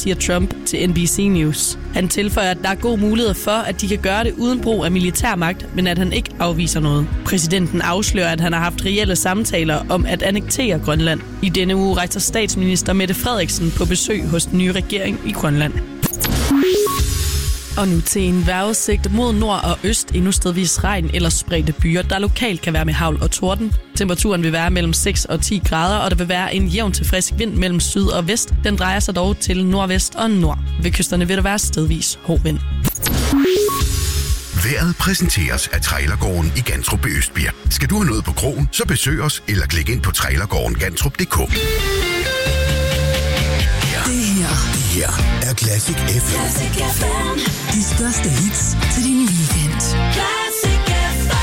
siger Trump til NBC News. Han tilføjer, at der er god mulighed for, at de kan gøre det uden brug af militærmagt, men at han ikke afviser noget. Præsidenten afslører, at han har haft reelle samtaler om at annektere Grønland. I denne uge rejser statsminister Mette Frederiksen på besøg hos den nye regering i Grønland. Og nu til en vejrudsigt mod nord og øst, endnu stedvis regn eller spredte byer, der lokalt kan være med hagl og torden. Temperaturen vil være mellem 6 og 10 grader, og der vil være en jævn til frisk vind mellem syd og vest. Den drejer sig dog til nordvest og nord. Ved kysterne vil der være stedvis hård vind. Vejret præsenteres af Trailergården i Gantrup ved Østbirk. Skal du have noget på krogen, så besøg os eller klik ind på trailergårdengantrup.dk. Det her er Classic FM. De største hits til din weekend. Classic FM.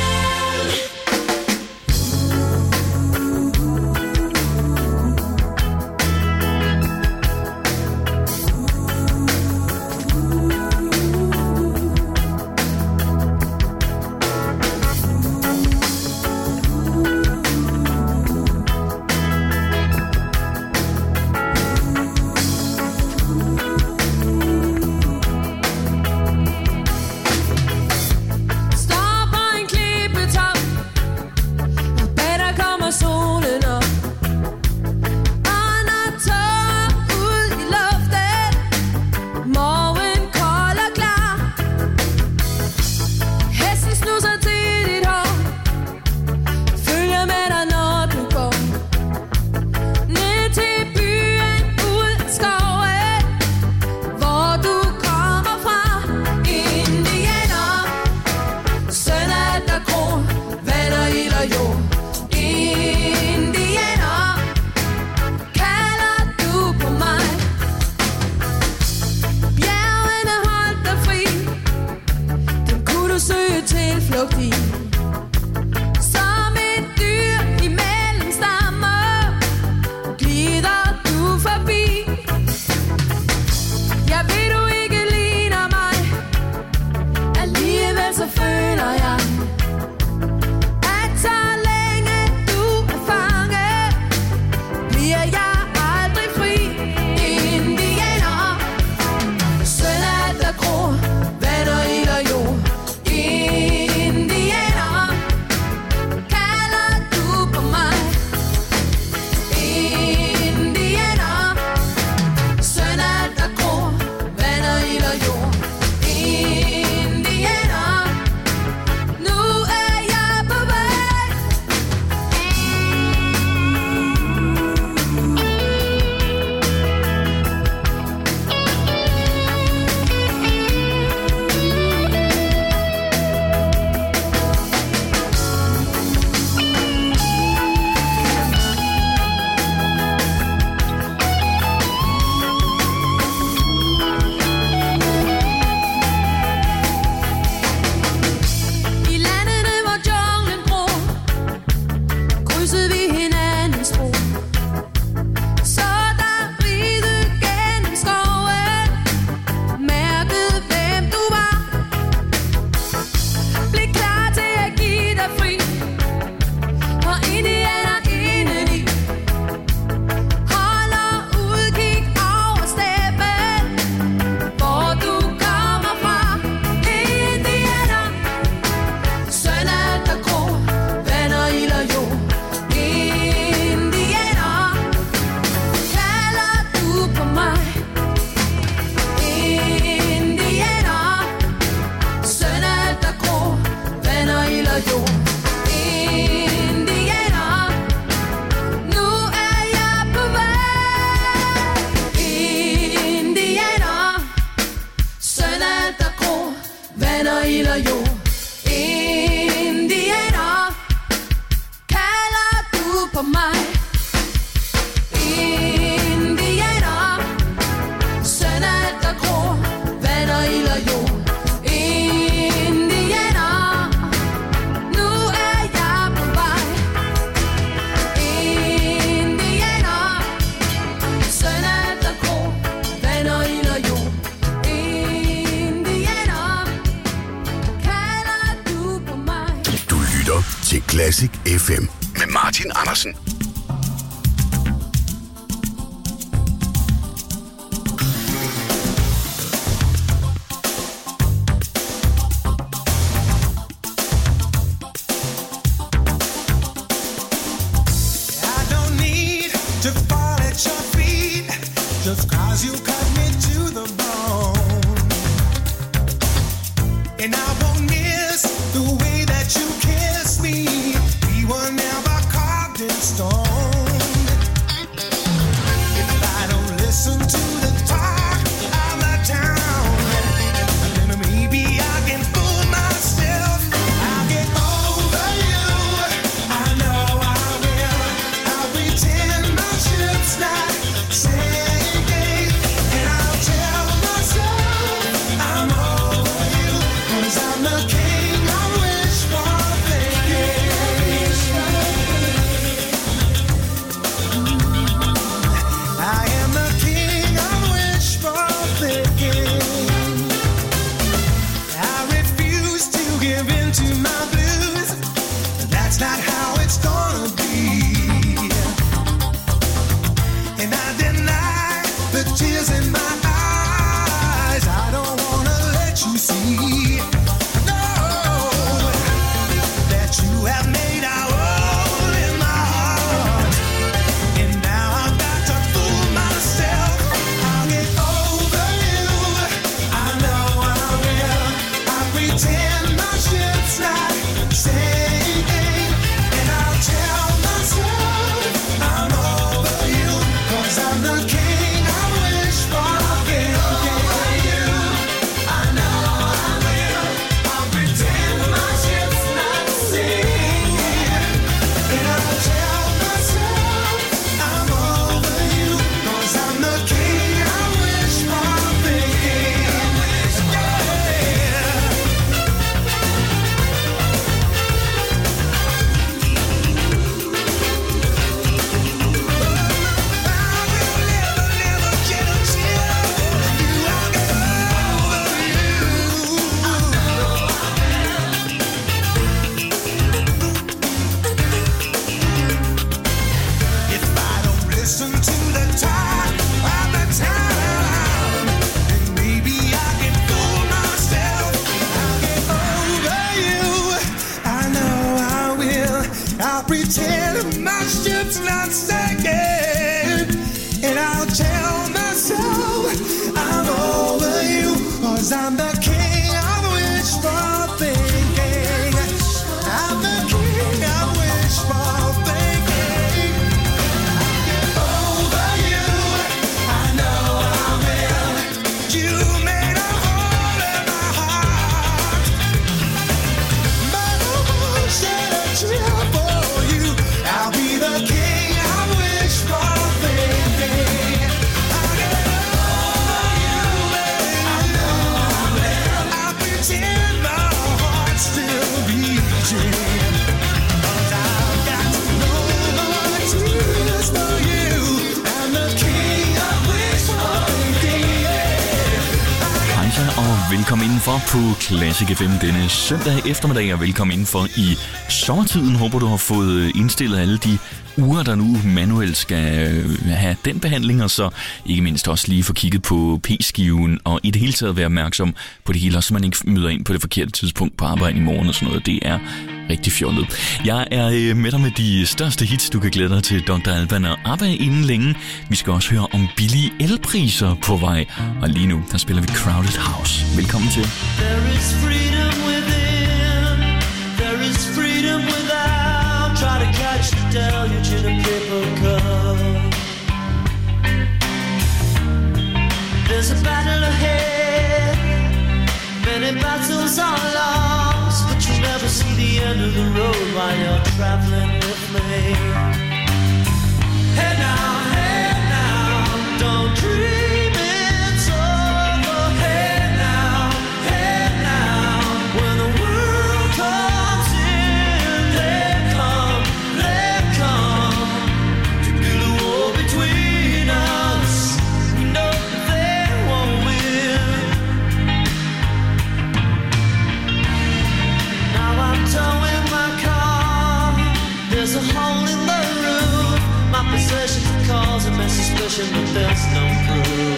Classic FM med Martin Andersen. 'cause you cut me to the bone. And I won't miss the way that you kiss me. We were never carved in stone. If I don't listen to the talk of the town, then maybe I can fool myself. I'll get over you. I know I will. I'll pretend my ship's not sinking, and I'll tell myself I'm over you, 'cause I'm the king of wishful thinking. I am the king of wishful thinking. I refuse to give in to my blues. That's not how it's gonna be. And I deny the tears in my eyes. I don't wanna let you see, no, that you have made a hole in my heart. And now I've got to fool myself. I'll get over you. I know I will. I pretend my ship's not sinking, and I'll tell myself I'm over you, 'cause I'm the king of wishful thinking. I know I will. I'll pretend my ship's not sinking, and I'll tell myself I'm over you, 'cause I'm the king of wishful thinking. If I don't listen to the talk of the town, then maybe I can fool myself. I'll get over you. I know I will. I'll pretend my ship's not sinking, and I'll tell myself I'm over you, 'cause I'm the king of wishful thinking. I'm the king of wishful thinking. Over you, I know I will. You made a hole in my heart, but I won't shed a tear for you. I'll be the king of wishful thinking. I'll get over you, I know I will. I'll pretend my heart's still beating, 'cause I've got no more tears for you. I'm the king of wishful thinking. Hej så, og velkommen indenfor på Classic FM denne søndag eftermiddag, og velkommen indenfor i sommertiden. Håber du har fået indstillet alle de uger, der nu manuelt skal have den behandling, og så ikke mindst også lige få kigget på p-skiven, og i det hele taget være opmærksom på det hele, så man ikke møder ind på det forkerte tidspunkt på arbejde i morgen og sådan noget. Det er rigtig fjollet. Jeg er med dig med de største hits, du kan glæde dig til. Dr. Alban og ABBA inden længe. Vi skal også høre om billige elpriser på vej, og lige nu, der spiller vi Crowded House. Velkommen til. There is freedom within, there is freedom without. Try to catch the deluge in a paper cup. There's a battle ahead, many battles are lost, but you never see the end of the road while you're traveling with me. Hey now, don't dream it's over. Hey now, when the world comes in, they come to build a wall between us. We know they won't win. Now I'm towing my car. There's a hole in the roof. My possessions are causing my suspicion, but there's no proof.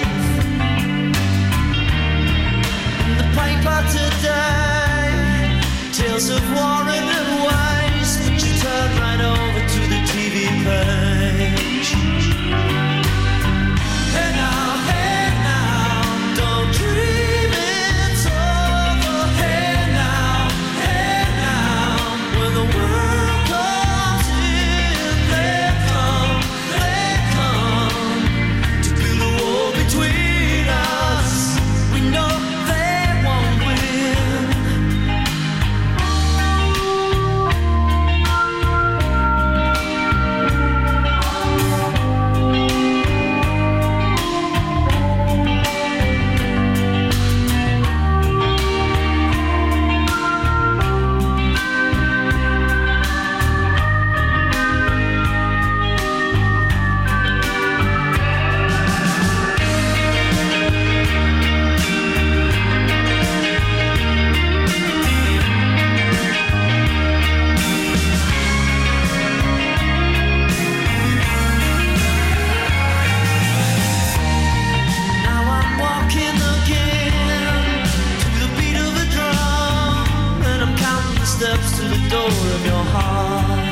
door of your heart.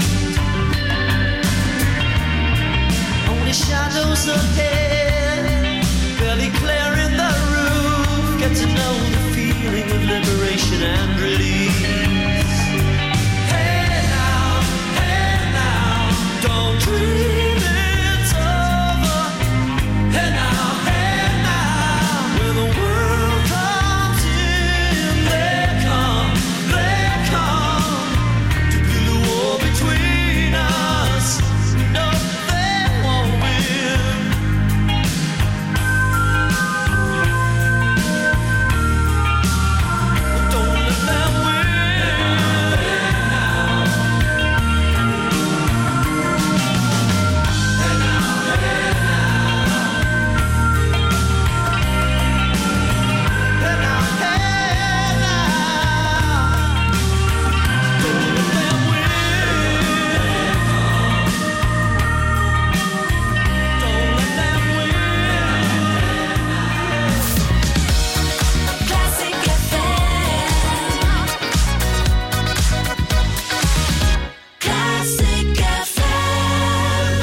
Only shadows ahead, barely clearing the roof. Get to know the feeling of liberation and release. Hey now, don't dream it's over. Hey now, when the world comes in, they come to build a wall between us. No, they won't win. Don't let them win. Classic FM. Classic FM.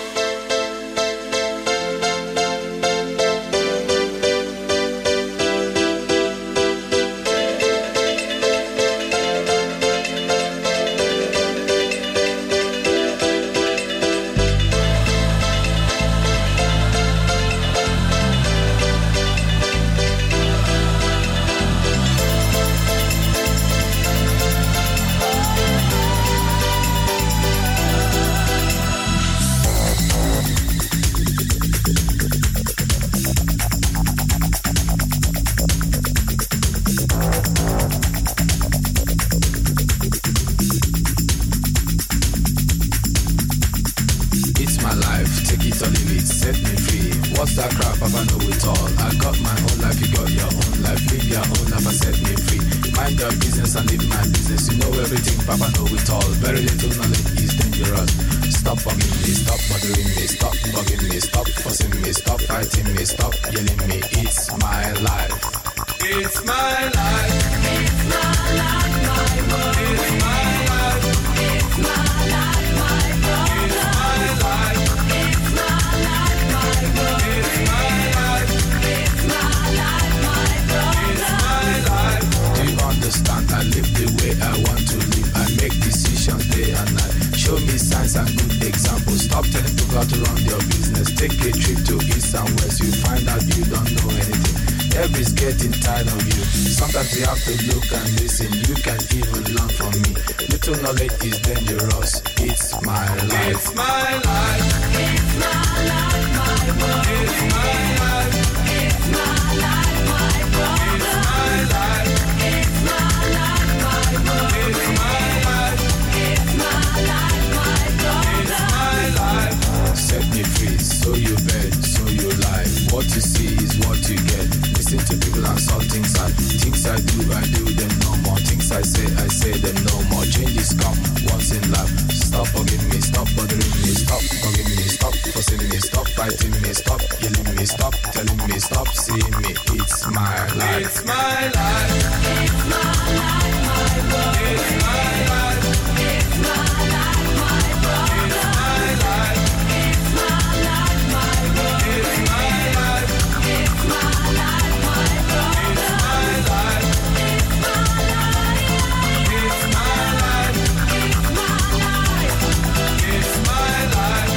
It's my life, take it or leave it, set me free. What's that crap? Papa know it all. I got my own life, you got your own life. Live your own life and set me free. Mind your business and live my business. You know everything, Papa know it all. Very little knowledge is dangerous. Stop bugging me, stop bothering me, stop bugging me, stop fussing me, stop fighting me, stop yelling me. It's my life. It's my life. It's my life, my world. It's my life. It's my life, my problem. It's my life. It's my life, my world. It's my life. It's my life, my problem. It's my life. Do you understand? I live the way I want to live. I make decisions day and night. Show me signs and good examples. Stop telling people how to run your business. Take a trip to east and west. You find out you don't know anything. Everybody's getting tired of you. Sometimes you have to look and listen. You can even learn from me. Little knowledge is dangerous. It's my life. It's my life. It's my life, my world. It's my life. It's my life, my problem. It's my life. It's my life, my world. It's my life. It's my life, my problem. It's my life. Set me free, so you bet, so you lie. What you see is what you get. Listen to people and saw things I do them no more. Things I say them no more. Changes come once in life. Stop bugging me, stop bothering me, stop bugging me, stop fussing me, stop fighting me, stop yelling me, stop telling me, stop seeing me. It's my life. It's my life. It's my life, my world. It's my life. It's my life, my problem. It's my life. It's my life, my world. It's my life. It's my life, my problem. It's my life. It's my life. It's my life. It's my life. It's my life.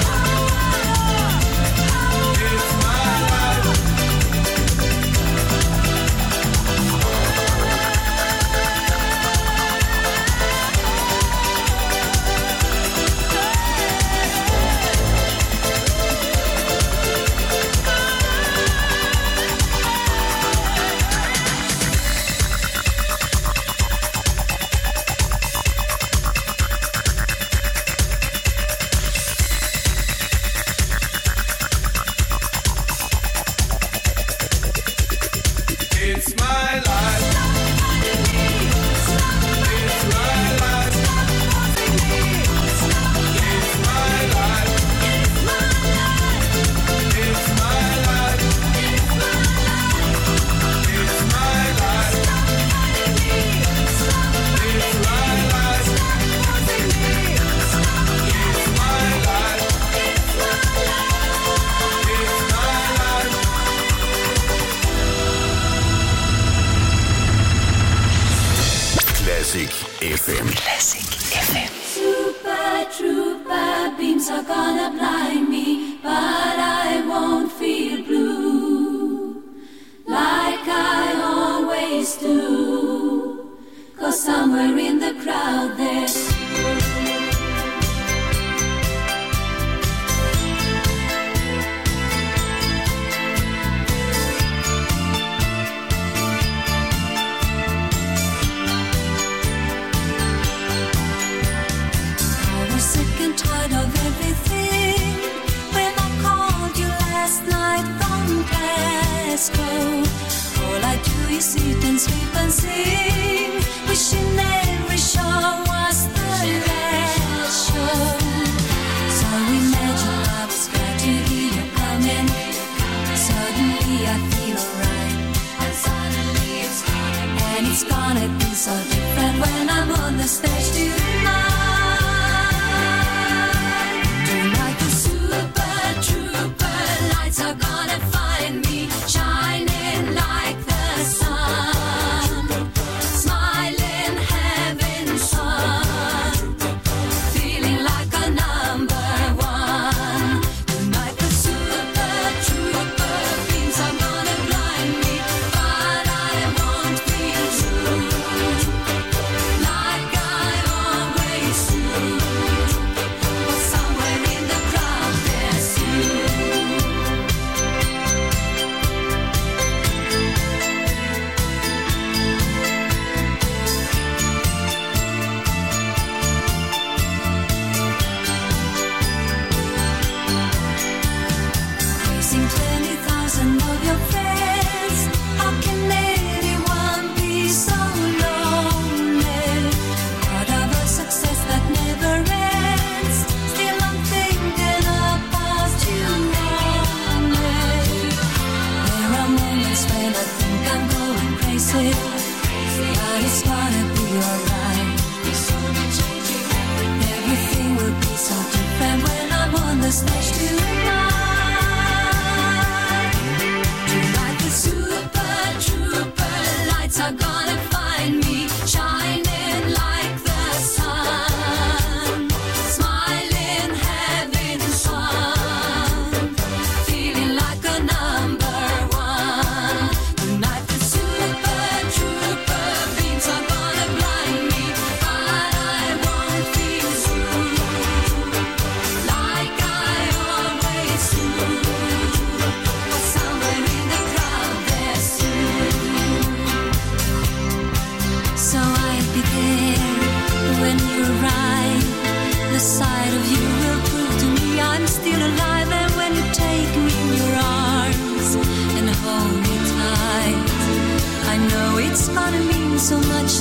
It's my life. It's my life. It's my life. It's my life. It's my life. It's my life. It's my life. Classic FM. Classic FM. Super trooper beams are gonna blind me, but I won't feel blue like I always do, 'cause somewhere in the crowd there's sick and tired of everything. When I called you last night from Glasgow, all I do is sit and sleep and sing, wishing every show was the last show. So imagine I was glad to hear you coming. Suddenly I feel alright, and suddenly it's gonna be, and it's gonna be so different when I'm on the stage tonight. Are gonna find me shining like the sun, smiling, having fun, feeling like a number one. Tonight the super trooper beams are gonna blind me, but I won't feel true like I always do. But somewhere in the crowd there's you. Facing 20,000 of your friends, how can anyone be so lonely? Part of a success that never ends. Still I'm thinking about you only. There are moments when I think I'm going crazy, but it's gonna be alright. Everything will be so different when I'm on the stage tonight. Tonight the super trooper lights are gonna find me shining like the sun, smiling, having fun, feeling like a number one. Tonight the super trooper beams are gonna blind me, but I won't feel true like I always do. But somewhere in the crowd there's you. So I'll be there when you arrive. The sight of you will prove to me I'm still alive. And when you take me in your arms and hold me tight, I know it's gonna mean so much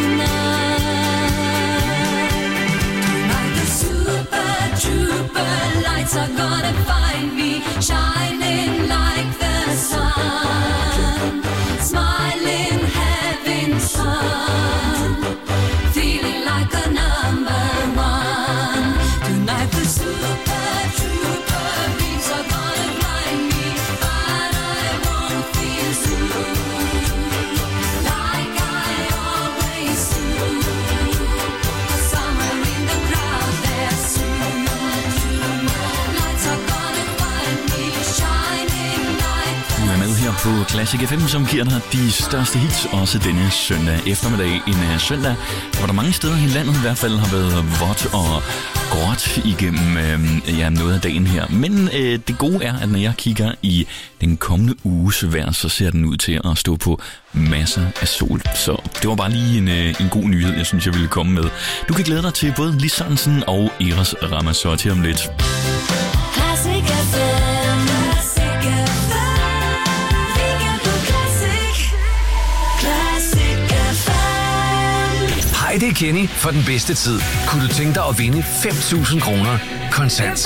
tonight. Tonight the super trooper lights are gonna find me shining like the sun, smiling, having fun, feeling like a number one. Tonight the super trooper beams are gonna blind me, but I won't feel true like I always do. Somewhere in the crowd there's you. Lights are gonna find me shining like the Du er med her på Classic FM, som giver dig de største hits, også denne søndag eftermiddag. En søndag, hvor der mange steder i landet i hvert fald har været vådt og gråt igennem noget af dagen her. Men det gode er, at når jeg kigger i den kommende uges vejr, så ser den ud til at stå på masser af sol. Så det var bare lige en god nyhed, jeg synes, jeg ville komme med. Du kan glæde dig til både Lis Sørensen og Eros Ramazzotti om lidt. Classic FM, Classic FM. Weekend på Classic, Classic FM. Hej, det er Kenny for den bedste tid. Kunne du tænke dig at vinde 5.000 kroner kontant?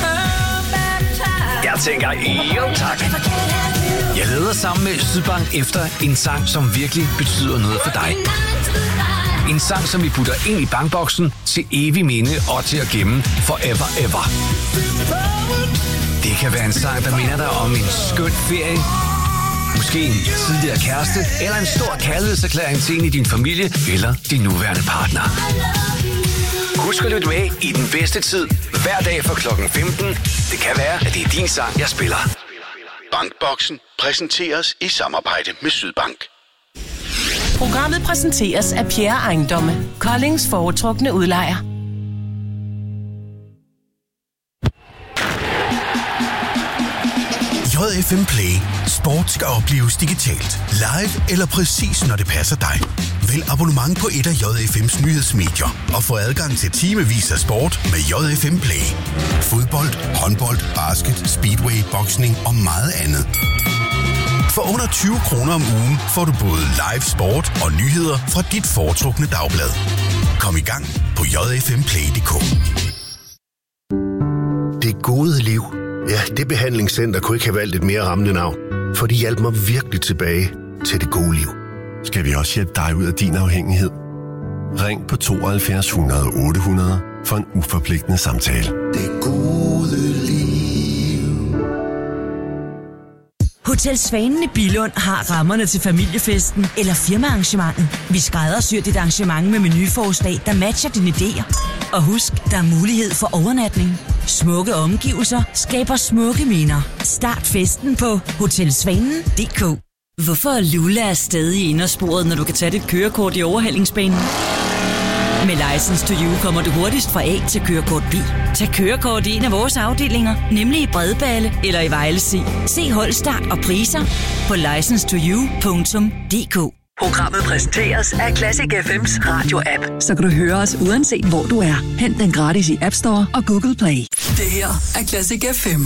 Jeg tænker, jo tak. Jeg leder sammen med Sydbank efter en sang, som virkelig betyder noget for dig. En sang, som vi putter ind i bankboksen til evig minde og til at gemme forever ever. Det kan være en sang, der minder dig om en skøn ferie. Måske en tidligere kæreste, eller en stor kærlighedserklæring til en i din familie, eller din nuværende partner. Husk at lytte med i den bedste tid, hver dag fra klokken 15. Det kan være, at det er din sang, jeg spiller. Bankboksen præsenteres i samarbejde med Sydbank. Programmet præsenteres af Pierre Ejendomme, Koldings foretrukne udlejer. JFM Play. Sport skal opleves digitalt. Live eller præcis når det passer dig. Vælg abonnement på et af JFM's nyhedsmedier og få adgang til timevis af sport med JFM Play. Fodbold, håndbold, basket, speedway, boksning og meget andet. For under 20 kroner om ugen får du både live sport og nyheder fra dit foretrukne dagblad. Kom i gang på jfmplay.dk. Det gode liv. Ja, det behandlingscenter kunne ikke have valgt et mere rammende navn, for de hjalp mig virkelig tilbage til det gode liv. Skal vi også hjælpe dig ud af din afhængighed? Ring på 72 100 800 for en uforpligtende samtale. Det gode liv. Hotel Svanen i Billund har rammerne til familiefesten eller firmaarrangementet. Vi skræddersyr dit arrangement med menuforslag, der matcher dine idéer. Og husk, der er mulighed for overnatning. Smukke omgivelser skaber smukke minder. Start festen på hotelsvanen.dk. Hvorfor er Lula stadig i indersporet, når du kan tage dit kørekort i overhalingsbanen? Med License to You kommer du hurtigst fra A til kørekort B. Tag kørekort i en af vores afdelinger, nemlig i Bredballe eller i Vejlesi. Se holdstart og priser på license2you.dk. Programmet præsenteres af Classic FM's radio-app, så kan du høre os uanset hvor du er. Hent den gratis i App Store og Google Play. Det her er Classic FM.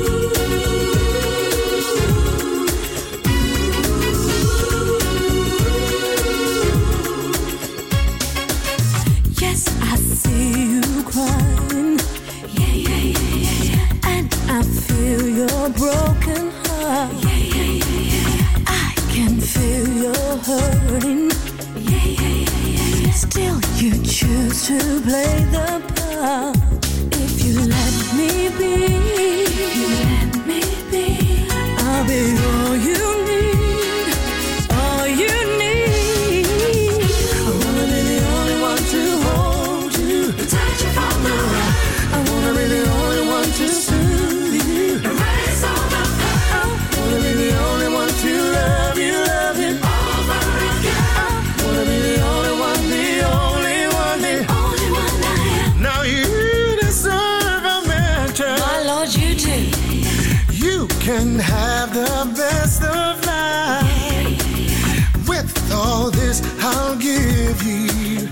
Yes, I see you crying. Yeah, yeah, yeah, yeah, yeah. And I feel your broken heart. Yeah, yeah, yeah, yeah. I can feel your hurting. Yeah, yeah, yeah, yeah, yeah. Still you choose to play the part. If you let me be, if you let me be, I'll be all you need, all you need. I wanna be the only one to hold you, touch you from the right. I wanna be the only one to soothe you, erase all the pain. I wanna be the only one to love you over again. I wanna be the only one, the only one, the only one I am. Now you deserve a mention. My Lord, you do. You can have the best of life. With all this, I'll give you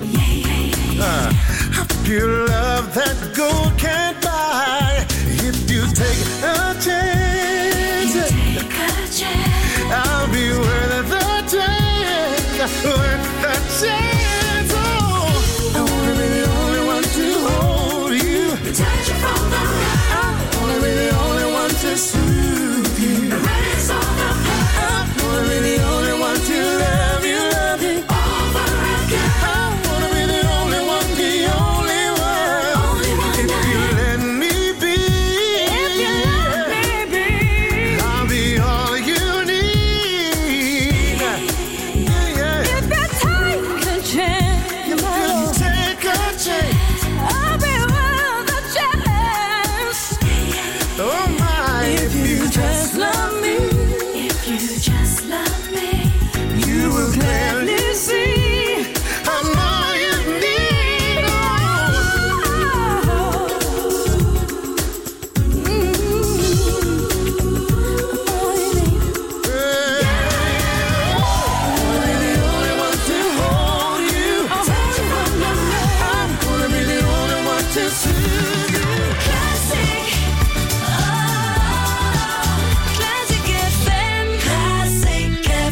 a pure love that gold can't buy. If you take a chance, I'll be worth the chance, worth the chance. Oh, I wanna be the only one to hold you, touch you from the right. I wanna be the only one to soothe you, erase all the pain. I wanna be the only one to love you over again. I wanna be the only one, the only one. If you let me be, I'll be all you need. Yeah, yeah. If you take a chance, If you take a chance, I'll be worth the chance. oh my, If you just love me, if you just love me, you will clearly see I'm all you need. Classic FM, Classic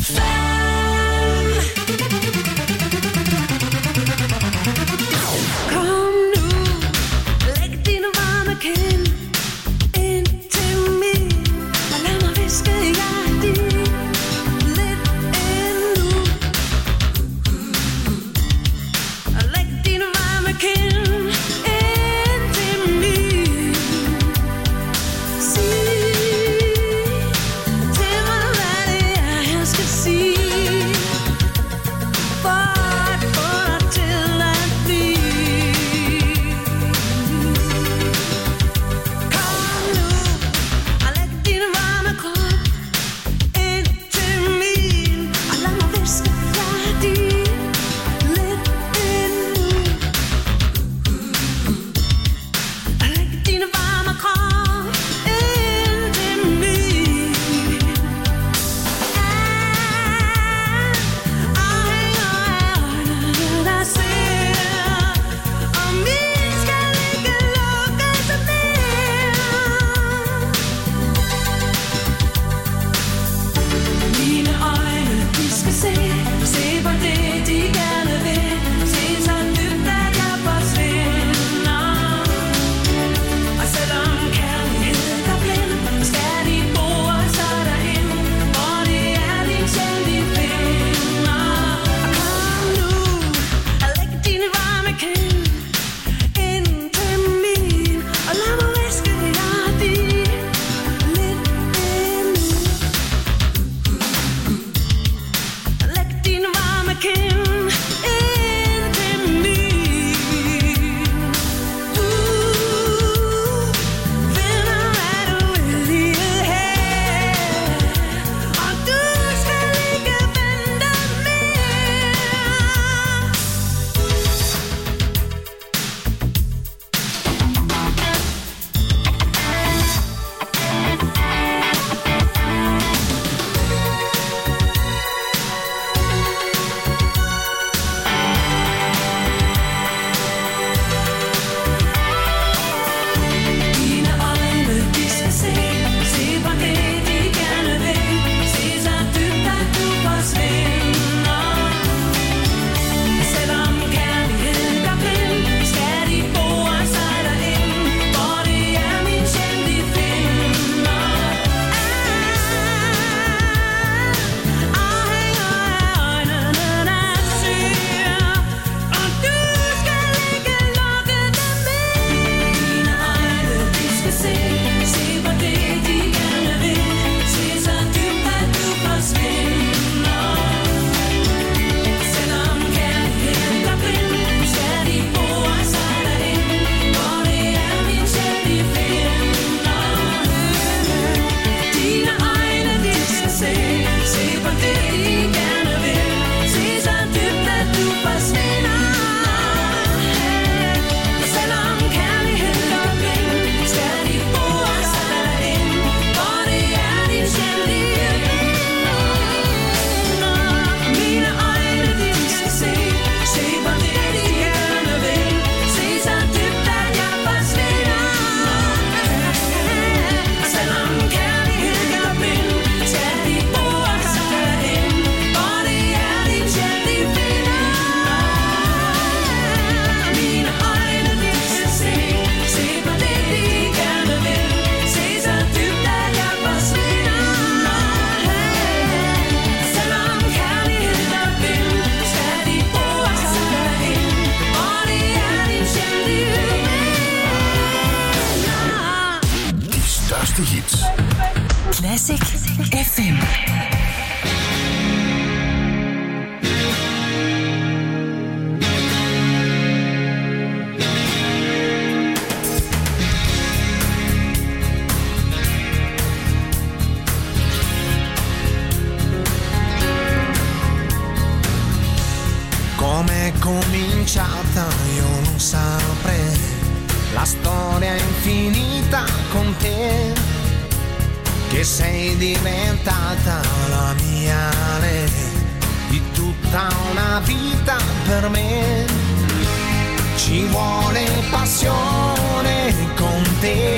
cominciata io non saprei, la storia è infinita con te, che sei diventata la mia lei, di tutta una vita per me. Ci vuole passione con te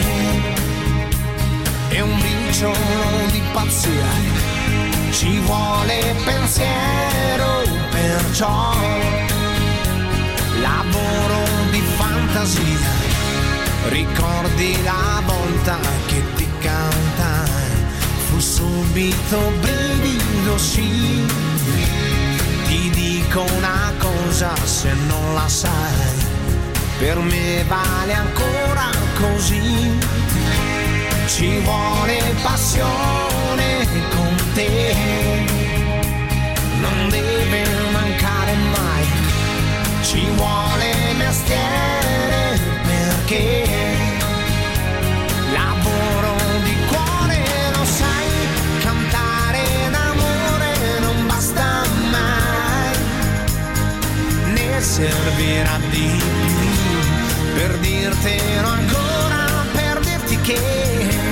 e un briciolo di pazzia, ci vuole pensiero, perciò lavoro di fantasia. Ricordi la volta che ti cantai, fu subito brivido, sì. Ti dico una cosa se non la sai, per me vale ancora così. Ci vuole passione con te, non deve mancare mai. Ci vuole mestiere perché lavoro di cuore, lo sai, cantare d'amore non basta mai, ne servirà di più per dirtelo ancora, per dirti che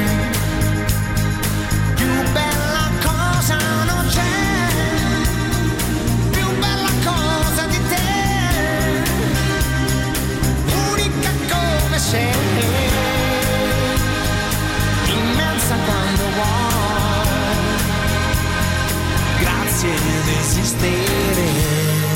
più bella cosa non c'è, più bella cosa di te, unica come sei, immensa quando vuoi, grazie di esistere.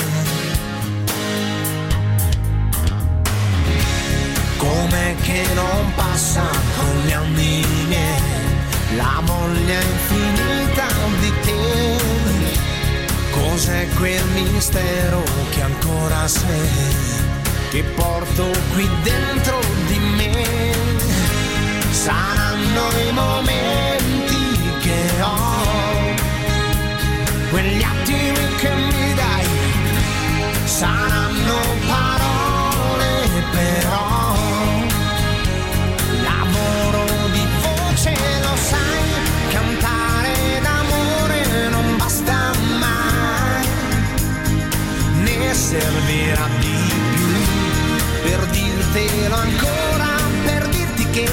Com'è che non passa con gli anni miei la voglia infinita di te? Cos'è quel mistero che ancora sei, che porto qui dentro di me? Saranno i momenti che ho, quegli attimi che mi dai, saranno parole però. Lo sai, cantare d'amore non basta mai, ne servirà di più per dirtelo ancora, per dirti che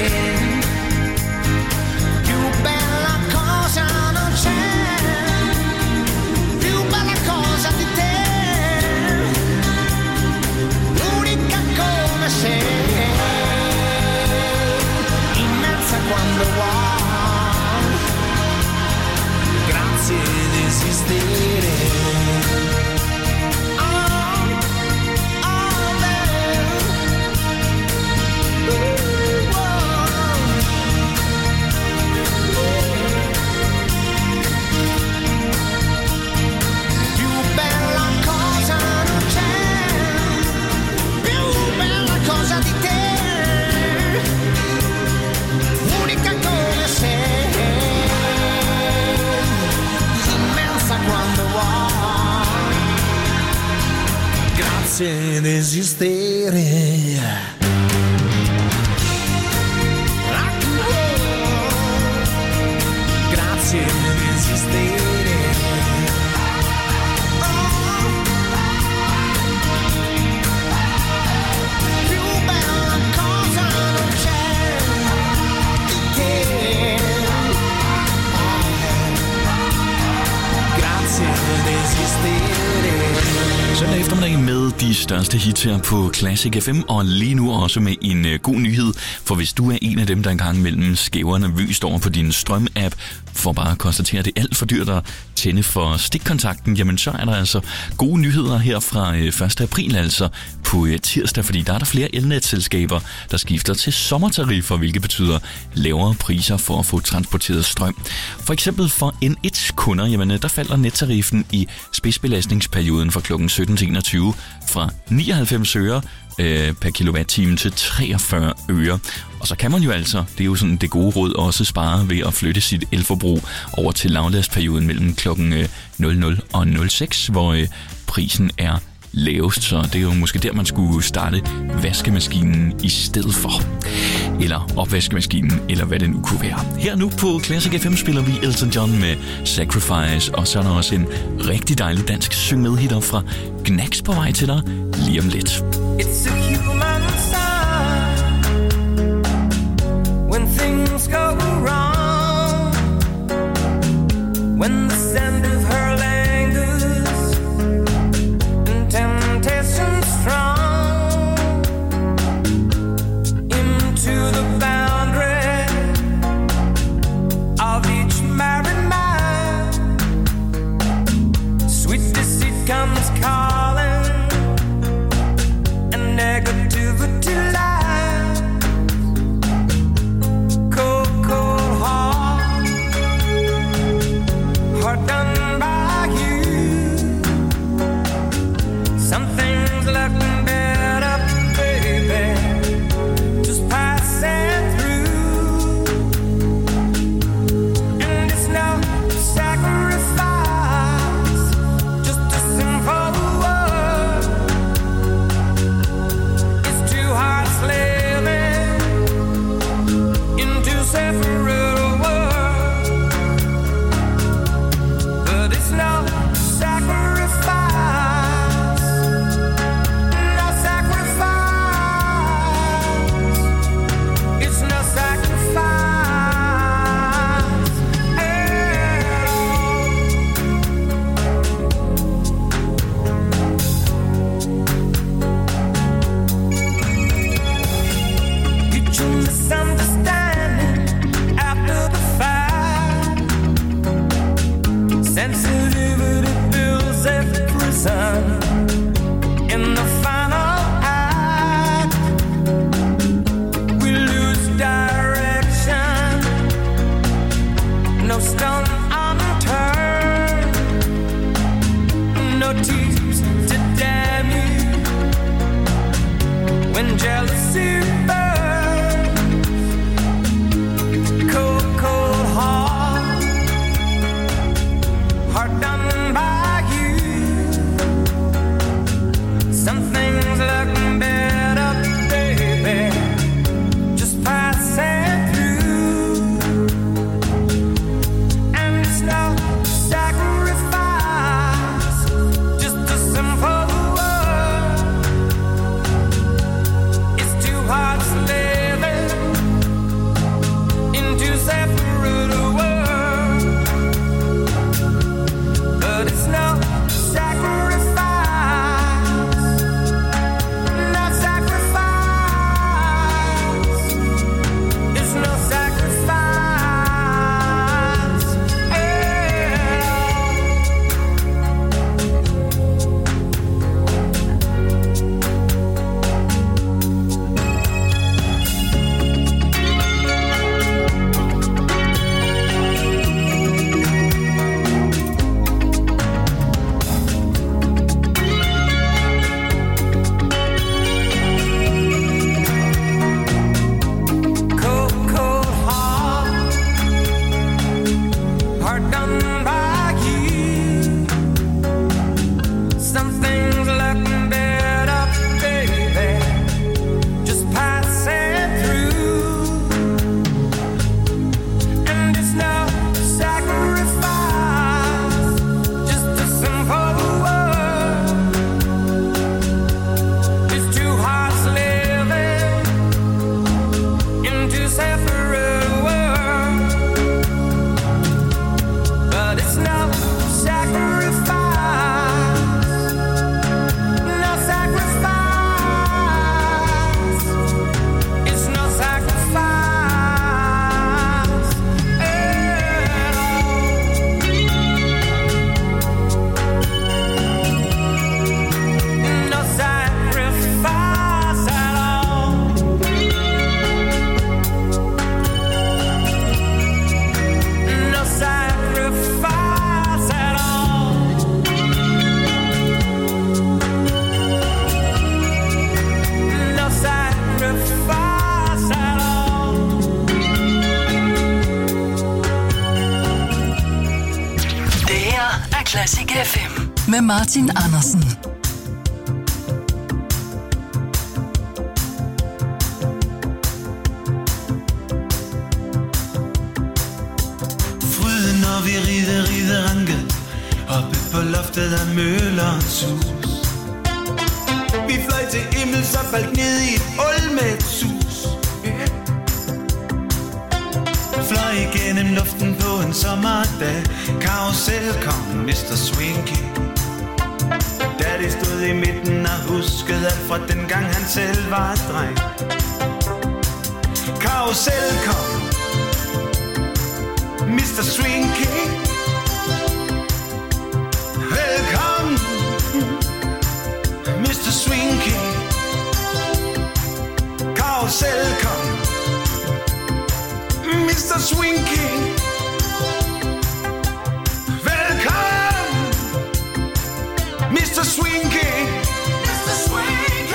più bella cosa non c'è, più bella cosa di te, unica come sei, quando vuoi, grazie di esistere. Più bella cosa non c'è, più bella cosa di te, come sei, immensa quando vuoi, grazie di esistere. Grazie di esistere. Più bella cosa non c'è di te. Grazie di esistere. Søndag eftermiddag med de største hits her på Classic FM, og lige nu også med en god nyhed, for hvis du er en af dem, der engang imellem skæver nervøst over på din strøm-app, for bare at konstatere, at det er alt for dyrt at tænde for stikkontakten, jamen så er der altså gode nyheder her fra 1. april, altså på tirsdag, fordi der er der flere elnetselskaber, der skifter til sommertariffer, hvilket betyder lavere priser for at få transporteret strøm. For eksempel for N1-kunder, jamen der falder nettariffen i spidsbelastningsperioden fra kl. 17 til 21 fra 99 øre per kilowatt-time til 43 øre. Og så kan man jo altså, det er jo sådan det gode råd, også spare ved at flytte sit elforbrug over til lavlastperioden mellem klokken 00 og 06, hvor prisen er lavest, så det er jo måske der, man skulle starte vaskemaskinen i stedet for. Eller opvaskemaskinen, eller hvad det nu kunne være. Her nu på Classic FM spiller vi Elton John med Sacrifice, og så er der også en rigtig dejlig dansk syng med hitter fra Gnax på vej til dig lige om lidt. It's a human sign when things go wrong, when the scent of her lingers and temptation strong into the boundary of each married man. Sweet deceit comes calling, and negativity lies. Cold, cold heart, heart done by you. Something's looking better, baby, just passing through. And it's no sacrifice, just a simple word. It's two hearts living in two separate worlds, but it's no sacrifice, no sacrifice. It's no sacrifice at all. Mutual misunderstanding after the fact. Sensitivity builds a prison. In the final act, we lose direction. No stone unturned, no tears to damn you. When jealousy burns, cold, cold heart, heart done by you. Something's looking better, baby, just passing through. And it's no sacrifice, just a simple word. It's two hearts living in two separate worlds, but it's no sacrifice, no sacrifice. It's no sacrifice at cold, cold heart, heart done by you. Something's looking better, baby, just passing through. And it's no sacrifice, just a simple word. It's two hearts living in two separate worlds, but it's no sacrifice, no sacrifice. It's no sacrifice at all. No sacrifice at all. No sacrifice at all. No sacrifice at all. Det her er Classic FM med Martin Andersen. vi ride ranke oppe på loftet af møllerens hus. Vi fløj til himmels og faldt ned i et ul med et sus. Fløj igennem luften på en sommerdag. Karusel kom Mr. Swinky. Daddy stod i midten og huskede alt fra dengang han selv var dreng. Karusel kom Mr. Swinky. Velkommen Mr. Swinky. Karusel kom Mr. Swinky. Velkommen Mr. Swinky. Mr. Swinky.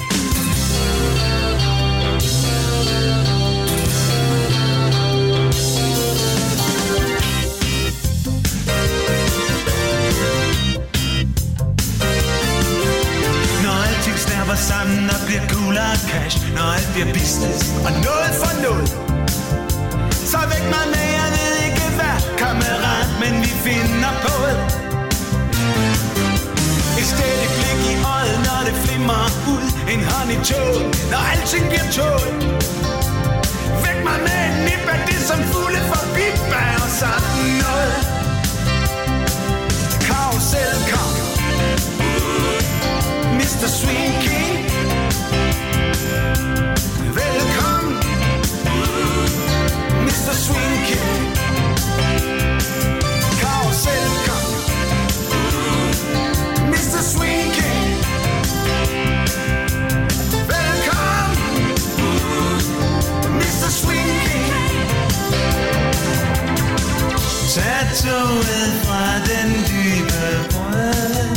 Når alting snærper sammen og bliver guldere og cash, når alt bliver business og noget for noget, så væk mig med, jeg ved ikke hvad, kammerat, men vi finder på det. Et stille blik i øjet, når det flimmer ud. En hånd i toget, når alting bliver toget. Væk mig med en nip af det, som fugle forbi bærer sådan noget. Karusel kom Mr. Swinky. Velkommen Mr. Swinky. Karusel kom Mr. Swinky. Velkommen Mr. Swinky. Tag toget fra den dybe brød.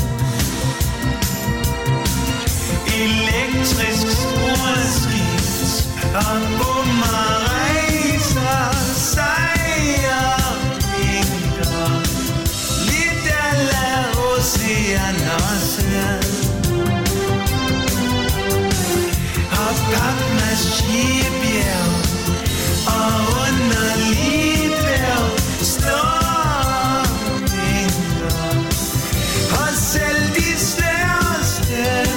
Elektrisk sporskift og bommer rejser sejrer vinker. Lidt af la oceanos her. Og papmaché-bjerg og underlige bjerg står vinker. Og selv de snæreste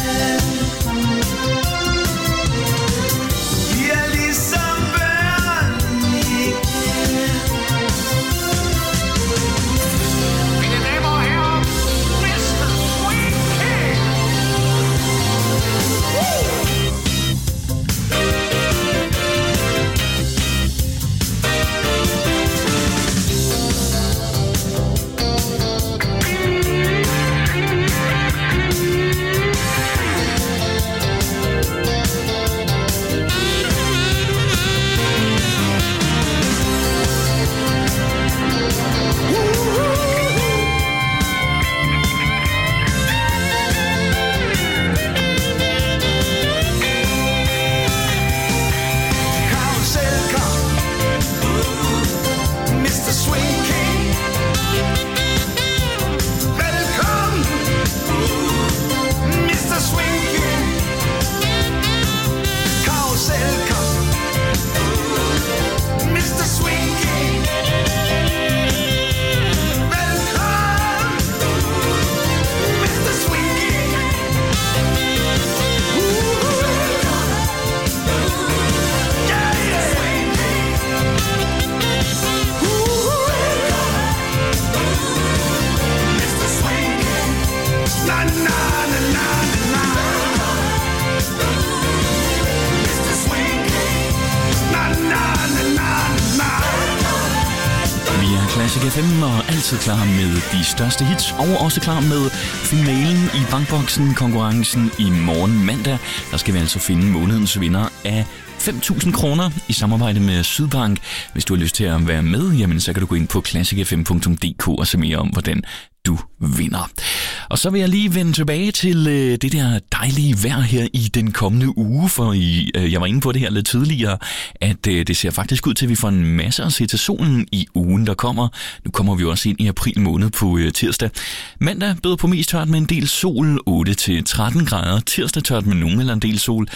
Classic FM og altid klar med de største hits, og også klar med finalen i Bankboksen konkurrencen i morgen mandag. Der skal vi altså finde månedens vinder af 5.000 kroner i samarbejde med Sydbank. Hvis du har lyst til at være med, jamen så kan du gå ind på classicfm.dk og se mere om, hvordan du vinder. Og så vil jeg lige vende tilbage til det der dejlige vejr her i den kommende uge, for jeg var inde på det her lidt tidligere, at det ser faktisk ud til, at vi får en masse at se til solen i ugen, der kommer. Nu kommer vi også ind i april måned på tirsdag. Mandag byder på mest tørt med en del sol, 8-13 grader. Tirsdag tørt med nogen eller en del sol,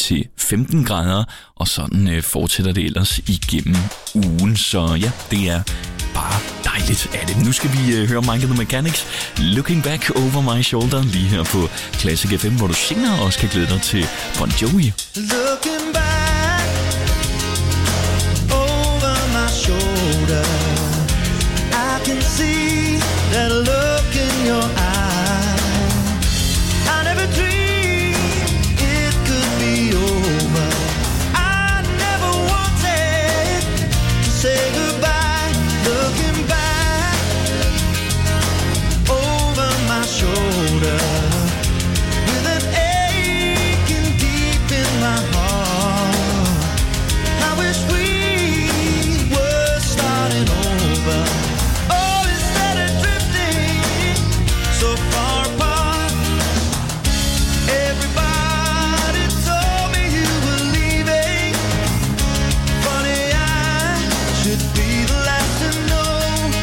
10-15 grader. Og sådan fortsætter det ellers igennem ugen. Så ja, det er bare dejligt af det. Nu skal vi høre Mike and the Mechanics, Looking Back Over My Shoulder, lige her på Classic FM, hvor du senere også kan glæde dig til Bon Jovi. Looking back over my shoulder, I can see that look in your eye. I never dreamed it could be over. I never wanted to say goodbye. Looking back over my shoulder, with an aching deep in my heart. I wish we were starting over. Oh, instead of drifting so far apart. Everybody told me you were leaving. Funny, I should be the last to know.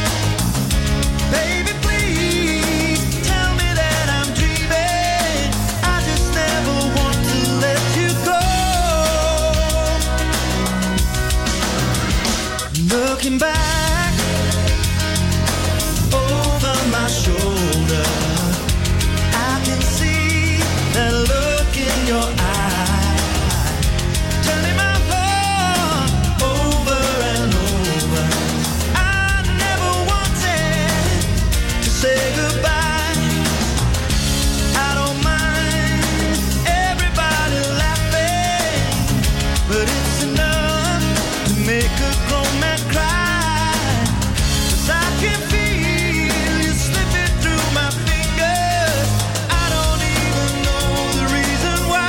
Baby, please tell me that I'm dreaming. I just never want to let you go. Looking back over my shoulder, I can see that look in your eye, turning my heart over and over. I never wanted to say goodbye. I don't mind everybody laughing, but it's enough to make a grown man cry. 'Cause I can feel you slipping through my fingers. I don't even know the reason why.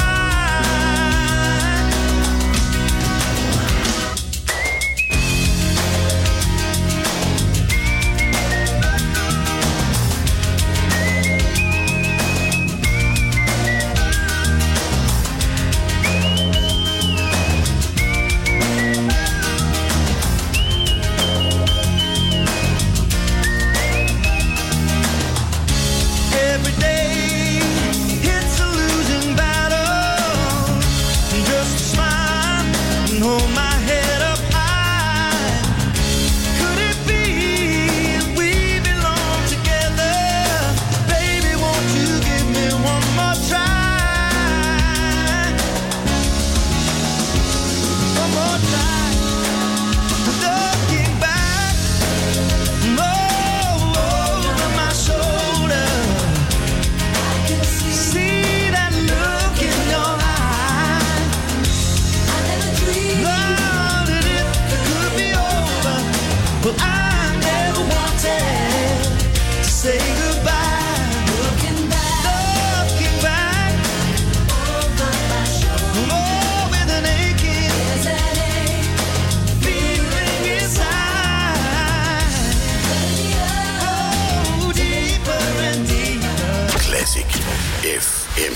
Every day it's a losing battle. Just smile and hold my head up high. Could it be we belong together? Baby, won't you give me one more try? One more try. Looking back over my shoulder, see that look in your eye. Love that it could be over, but I never wanted to say goodbye. Looking back over my shoulder, oh, with an aching feeling inside. Oh, deeper and deeper. Classic FM.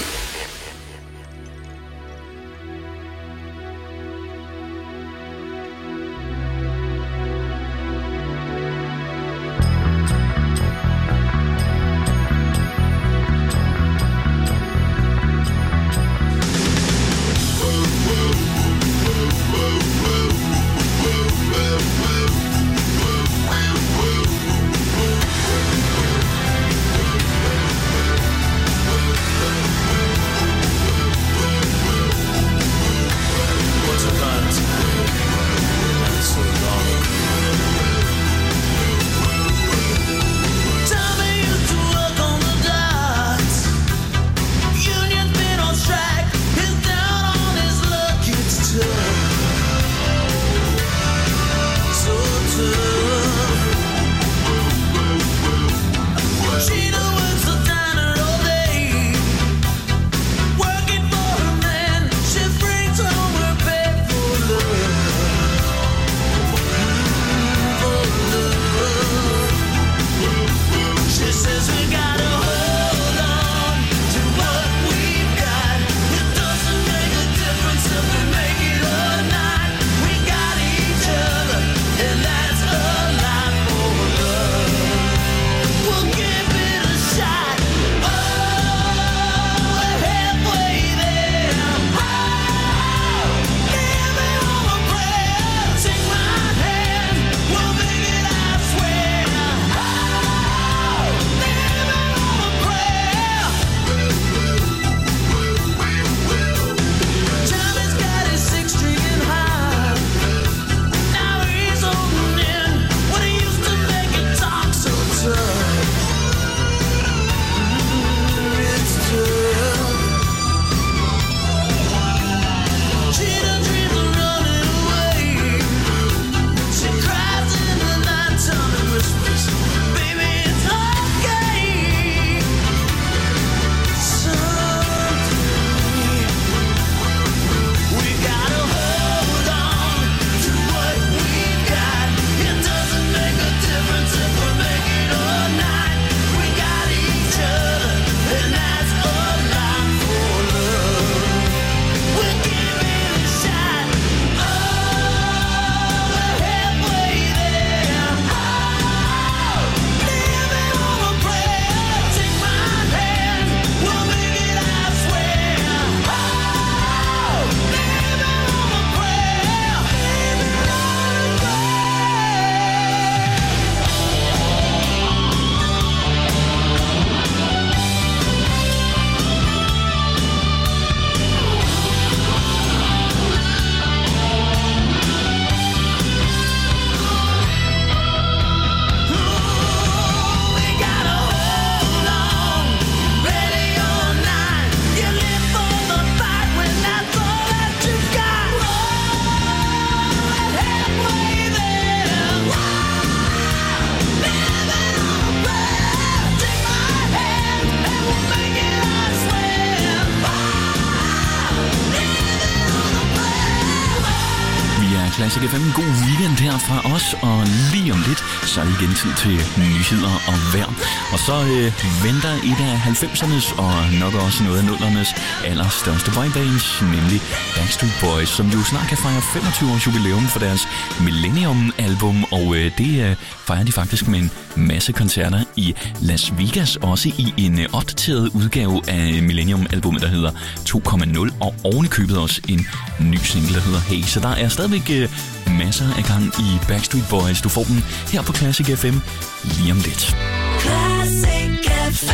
Classic FM. En god weekend her fra os, og lige om lidt, så er det igen tid til nyheder og vejr. Og så venter et af 90'ernes og nok også noget af 00'ernes allerstørste boybands, nemlig Backstreet Boys, som jo snart kan fejre 25 års jubilæum for deres Millennium-album, og det fejrer de faktisk med en masse koncerter i Las Vegas, også i en opdateret udgave af Millennium-albummet, der hedder 2.0, og ovenikøbet også en ny single, der hedder Hey. Så der er stadigvæk masser af gang i Backstreet Boys. Du får dem her på Classic FM lige om lidt. Classic FM.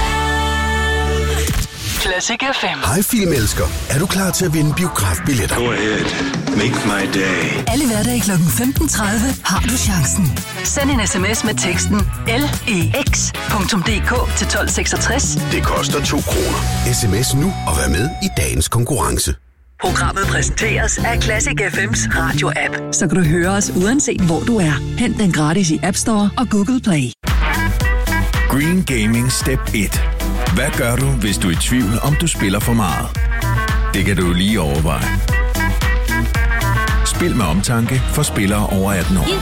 Classic FM. Hej filmelsker. Er du klar til at vinde biografbilletter? Go ahead. Make my day. Alle hverdage kl. 15.30 har du chancen. Send en sms med teksten LEX.dk til 1266. Det koster 2 kroner. SMS nu og vær med i dagens konkurrence. Programmet præsenteres af Classic FM's radio-app, så kan du høre os uanset hvor du er. Hent den gratis i App Store og Google Play. Green Gaming Step 1. Hvad gør du, hvis du er i tvivl, om du spiller for meget? Det kan du lige overveje. Spil med omtanke for spillere over 18 år.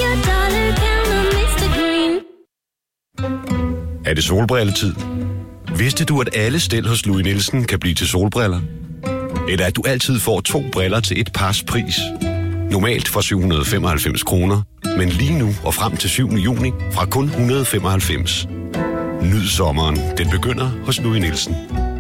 Er det solbrilletid? Vidste du, at alle stel hos Louis Nielsen kan blive til solbriller? Eller at du altid får 2 briller til et pars pris? Normalt for 795 kroner, men lige nu og frem til 7. juni fra kun 195. Nyd sommeren. Den begynder hos Louis Nielsen.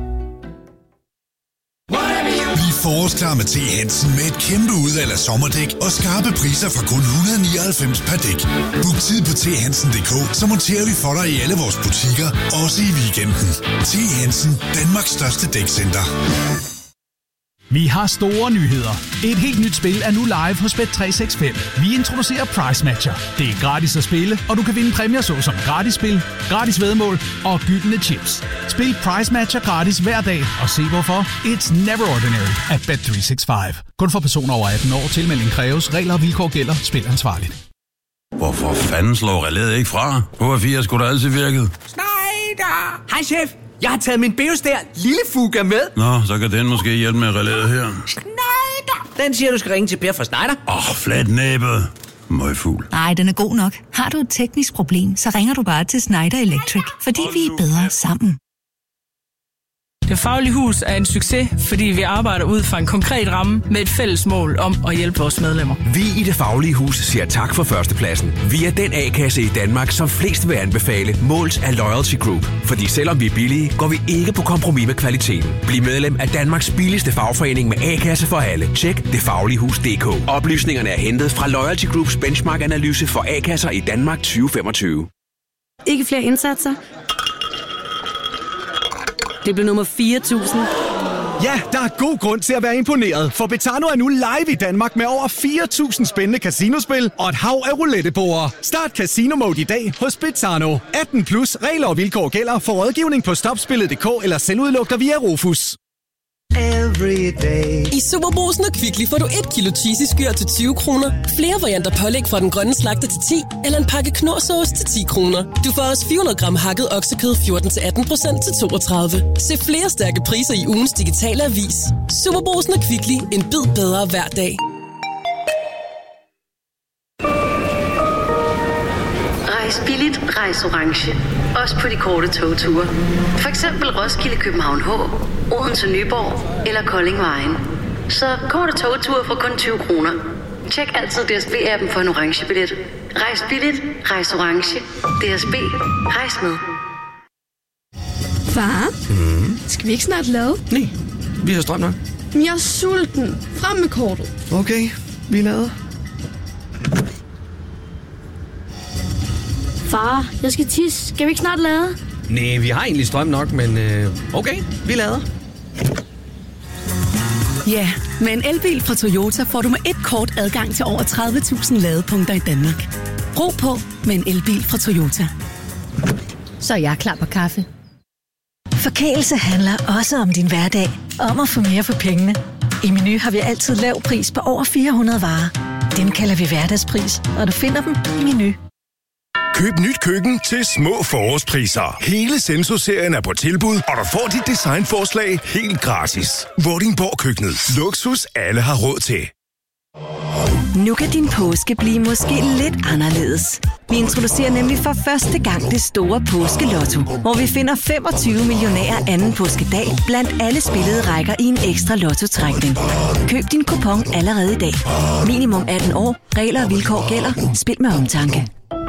Bliv forårsklar med T. Hansen med et kæmpe udvalg af sommerdæk og skarpe priser fra kun 199 per dæk. Book tid på thansen.dk, så monterer vi for dig i alle vores butikker, også i weekenden. T. Hansen, Danmarks største dækcenter. Vi har store nyheder. Et helt nyt spil er nu live hos Bet365. Vi introducerer Price Matcher. Det er gratis at spille, og du kan vinde præmier såsom gratis spil, gratis væddemål og gyldne chips. Spil Price Matcher gratis hver dag, og se hvorfor. It's never ordinary at Bet365. Kun for personer over 18 år. Tilmelding kræves. Regler og vilkår gælder. Spil ansvarligt. Hvorfor fanden slår relæet ikke fra? H4 skulle da altid virket. Schneider! Hej chef! Jeg har taget min Beostær lille Fuga med. Nå, så kan den måske hjælpe med relæet her. Schneider! Den siger, du skal ringe til Per fra Schneider. Flatnæbet. Møgfugl. Nej, den er god nok. Har du et teknisk problem, så ringer du bare til Schneider Electric, fordi vi er bedre sammen. Det Faglige Hus er en succes, fordi vi arbejder ud fra en konkret ramme med et fælles mål om at hjælpe vores medlemmer. Vi i Det Faglige Hus siger tak for førstepladsen. Vi er den A-kasse i Danmark, som flest vil anbefale, målt af Loyalty Group. Fordi selvom vi er billige, går vi ikke på kompromis med kvaliteten. Bliv medlem af Danmarks billigste fagforening med A-kasse for alle. Tjek detfagligehus.dk. Oplysningerne er hentet fra Loyalty Groups benchmark-analyse for A-kasser i Danmark 2025. Ikke flere indsatser? Det blev nummer 4.000. Ja, der er god grund til at være imponeret, for Betano er nu live i Danmark med over 4.000 spændende casinospil og et hav af rouletteborde. Start Casino Mode i dag hos Betano. 18 plus regler og vilkår gælder for rådgivning på stopspillet.dk eller selvudluk dig via Rufus. I Superbrugsen og Kvickly får du 1 kilo cheesy skyr til 20 kroner, flere varianter pålæg fra den grønne slagter til 10, eller en pakke knorrsauce til 10 kroner. Du får også 400 gram hakket oksekød 14-18% til 32. Se flere stærke priser i ugens digitale avis. Superbrugsen og Kvickly. En bid bedre hver dag. Rejs billigt, rejs orange. Også på de korte togture. For eksempel Roskilde, København H, Odense, Nyborg eller Kolding Vejen. Så korte togture for kun 20 kroner. Tjek altid DSB-appen for en orange billet. Rejs billigt, rejs orange. DSB. Rejs med. Far, skal vi ikke snart lade? Nej, vi har strøm nok. Jeg er sulten. Frem med kortet. Okay, vi lader. Far, jeg skal tisse. Skal vi ikke snart lade? Nej, vi har egentlig strøm nok, men okay, vi lader. Ja, med en elbil fra Toyota får du med et kort adgang til over 30.000 ladepunkter i Danmark. Brug på med en elbil fra Toyota. Så er jeg klar på kaffe. Forkælelse handler også om din hverdag. Om at få mere for pengene. I Meny har vi altid lav pris på over 400 varer. Dem kalder vi hverdagspris, og du finder dem i Meny. Køb nyt køkken til små forårspriser. Hele Senso-serien er på tilbud, og du får dit designforslag helt gratis. Vordingborg Køkkenet. Luksus alle har råd til. Nu kan din påske blive måske lidt anderledes. Vi introducerer nemlig for første gang det store påskelotto, hvor vi finder 25 millionærer anden påskedag blandt alle spillede rækker i en ekstra lottotrækning. Køb din kupon allerede i dag. Minimum 18 år. Regler og vilkår gælder. Spil med omtanke.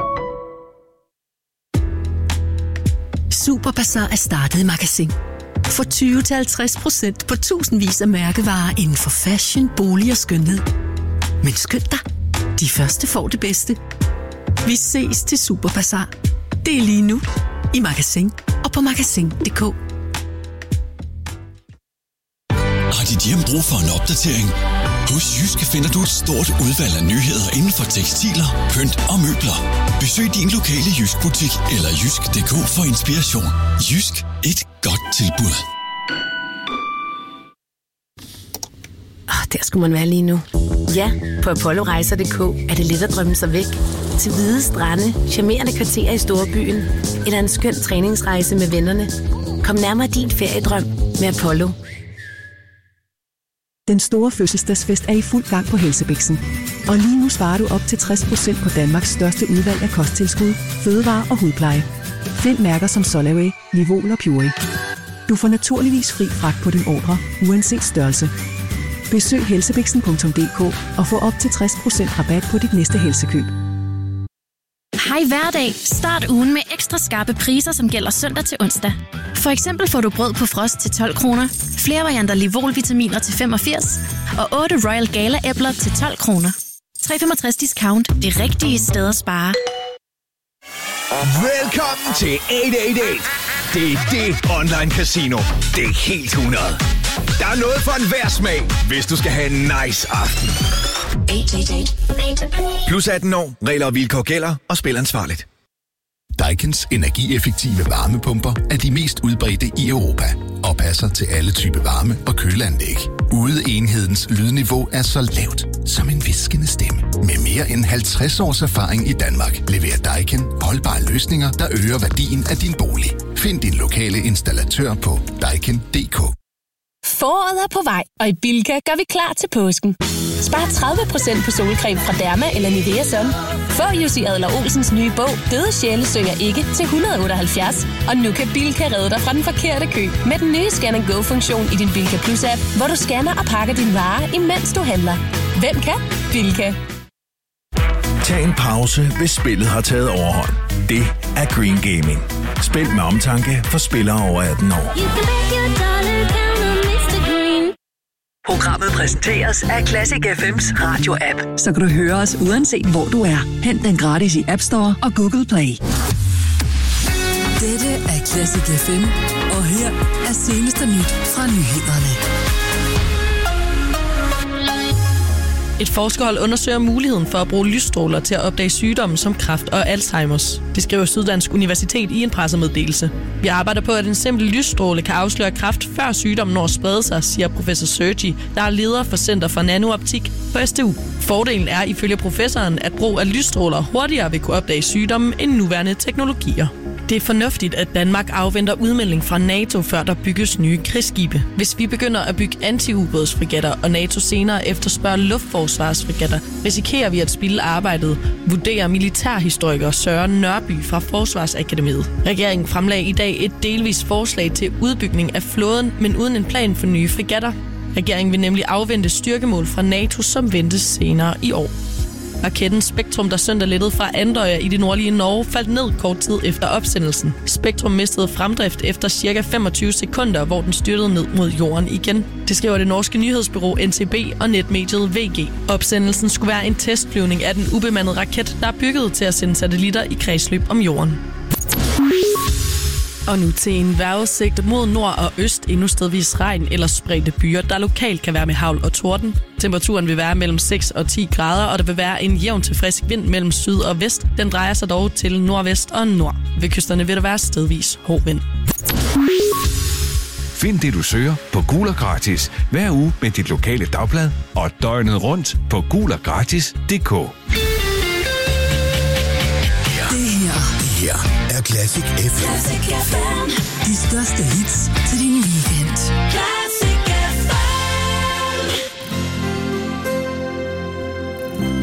Superbazar er startet i Magasin. Få 20-50% på tusindvis af mærkevarer inden for fashion, bolig og skønhed. Men skynd dig, de første får det bedste. Vi ses til Superbazar. Det er lige nu i Magasin og på magasin.dk. Har dit hjem brug for en opdatering? Hos Jyske finder du et stort udvalg af nyheder inden for tekstiler, pynt og møbler. Besøg din lokale Jysk-butik eller jysk.dk for inspiration. Jysk, et godt tilbud. Der skulle man være lige nu. Ja, på apollorejser.dk er det let at drømme sig væk. Til hvide strande, charmerende kvarterer i storbyen eller en skøn træningsrejse med vennerne. Kom nærmere din feriedrøm med Apollo. Den store fødselsdagsfest er i fuld gang på Helsebiksen. Og lige nu sparer du op til 60% på Danmarks største udvalg af kosttilskud, fødevarer og hudpleje. Find mærker som Solaway, Livol og Puree. Du får naturligvis fri fragt på din ordre, uanset størrelse. Besøg helsebiksen.dk og få op til 60% rabat på dit næste helsekøb. Hej hverdag. Start ugen med ekstra skarpe priser, som gælder søndag til onsdag. For eksempel får du brød på frost til 12 kroner, flere varianter Livol-vitaminer til 85 og 8 Royal Gala-æbler til 12 kroner. 3,65 discount. Det rigtige sted at spare. Velkommen til 888. Det er det online casino. Det er helt 100. Der er noget for enhver smag, hvis du skal have en nice aften. 888. Plus 18 år. Regler og vilkår gælder, og spil ansvarligt. Daikin's energieffektive varmepumper er de mest udbredte i Europa og passer til alle typer varme- og køleanlæg. Udeenhedens lydniveau er så lavt som en hviskende stemme. Med mere end 50 års erfaring i Danmark leverer Daikin holdbare løsninger, der øger værdien af din bolig. Find din lokale installatør på daikin.dk. Foråret er på vej, og i Bilka gør vi klar til påsken. Spar 30% på solcreme fra Derma eller Nivea Sun. Få Jussi Adler-Olsens nye bog, Døde sjæle synger ikke, til 178. Og nu kan Bilka redde dig fra den forkerte kø med den nye Scan & Go-funktion i din Bilka Plus-app, hvor du scanner og pakker dine varer, imens du handler. Hvem kan? Bilka. Tag en pause, hvis spillet har taget overhånd. Det er Green Gaming. Spil med omtanke for spillere over 18 år. Programmet præsenteres af Classic FM's radio-app, så kan du høre os uanset hvor du er. Hent den gratis i App Store og Google Play. Dette er Classic FM, og her er seneste nyt fra nyhederne. Et forskerhold undersøger muligheden for at bruge lysstråler til at opdage sygdomme som kræft og Alzheimers. Det skriver Syddansk Universitet i en pressemeddelelse. Vi arbejder på, at en simpel lysstråle kan afsløre kræft, før sygdommen når at sprede sig, siger professor Sergi, der er leder for Center for Nanooptik på SDU. Fordelen er ifølge professoren, at brug af lysstråler hurtigere vil kunne opdage sygdommen end nuværende teknologier. Det er fornuftigt, at Danmark afventer udmelding fra NATO, før der bygges nye krigsskibe. Hvis vi begynder at bygge anti-ubådsfregatter, og NATO senere efterspørger luftforsvarsfregatter, risikerer vi at spilde arbejdet, vurderer militærhistoriker Søren Nørby fra Forsvarsakademiet. Regeringen fremlagde i dag et delvis forslag til udbygning af flåden, men uden en plan for nye fregatter. Regeringen vil nemlig afvente styrkemål fra NATO, som ventes senere i år. Raketten Spektrum, der søndag lettede fra Andøya i det nordlige Norge, faldt ned kort tid efter opsendelsen. Spektrum mistede fremdrift efter ca. 25 sekunder, hvor den styrtede ned mod jorden igen. Det skriver det norske nyhedsbureau NTB og netmediet VG. Opsendelsen skulle være en testflyvning af den ubemandede raket, der er bygget til at sende satellitter i kredsløb om jorden. Og nu til en vejrudsigt mod nord og øst, endnu stedvis regn eller spredte byer, der lokalt kan være med hagl og torden. Temperaturen vil være mellem 6 og 10 grader, og der vil være en jævn til frisk vind mellem syd og vest. Den drejer sig dog til nordvest og nord. Ved kysterne vil der være stedvis hård vind. Find det, du søger på Gul og Gratis hver uge med dit lokale dagblad og døgnet rundt på guloggratis.dk. Det her er Classic FM. Classic FM. De største hits til din weekend. Classic FM.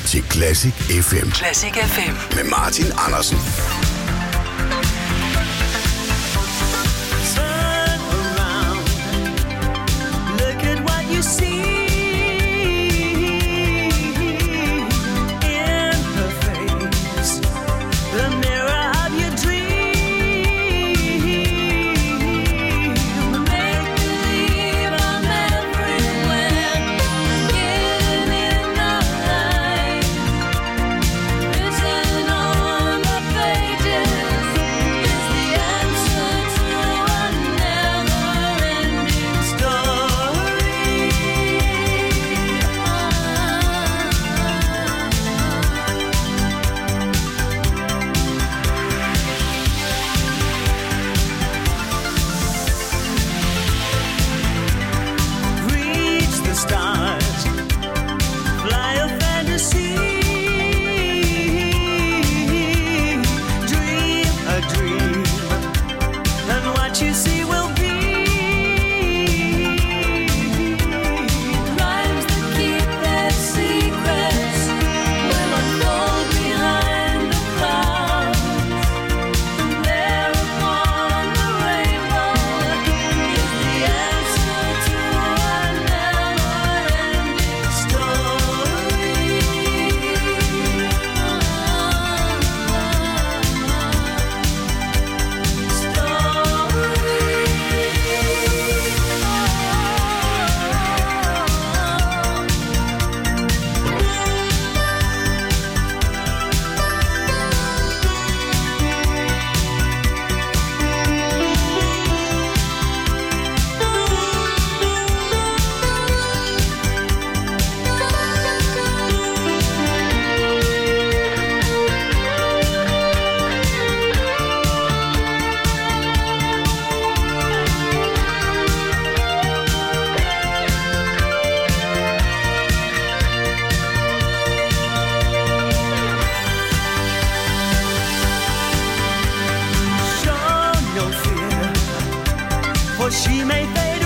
til Classic FM. Classic FM. Med Martin Andersen. Turn around. Look at what you see. She may fade